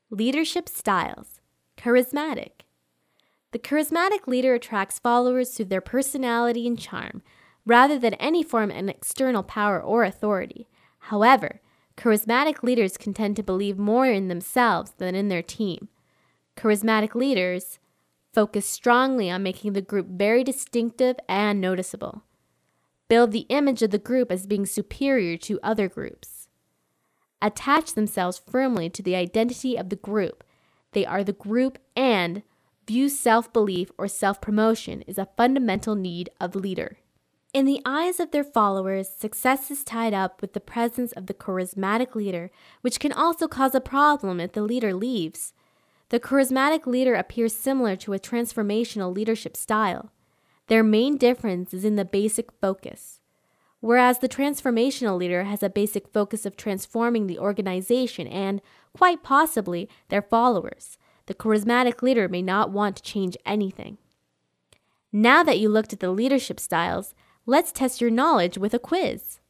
Leadership styles. Charismatic. The charismatic leader attracts followers through their personality and charm, rather than any form of external power or authority. However, charismatic leaders can tend to believe more in themselves than in their team. Charismatic leaders focus strongly on making the group very distinctive and noticeable. Build the image of the group as being superior to other groups. Attach themselves firmly to the identity of the group. They are the group and view self-belief or self-promotion is a fundamental need of leader. In the eyes of their followers, success is tied up with the presence of the charismatic leader, which can also cause a problem if the leader leaves. The charismatic leader appears similar to a transformational leadership style. Their main difference is in the basic focus. Whereas the transformational leader has a basic focus of transforming the organization and, quite possibly, their followers, the charismatic leader may not want to change anything. Now that you looked at the leadership styles, let's test your knowledge with a quiz.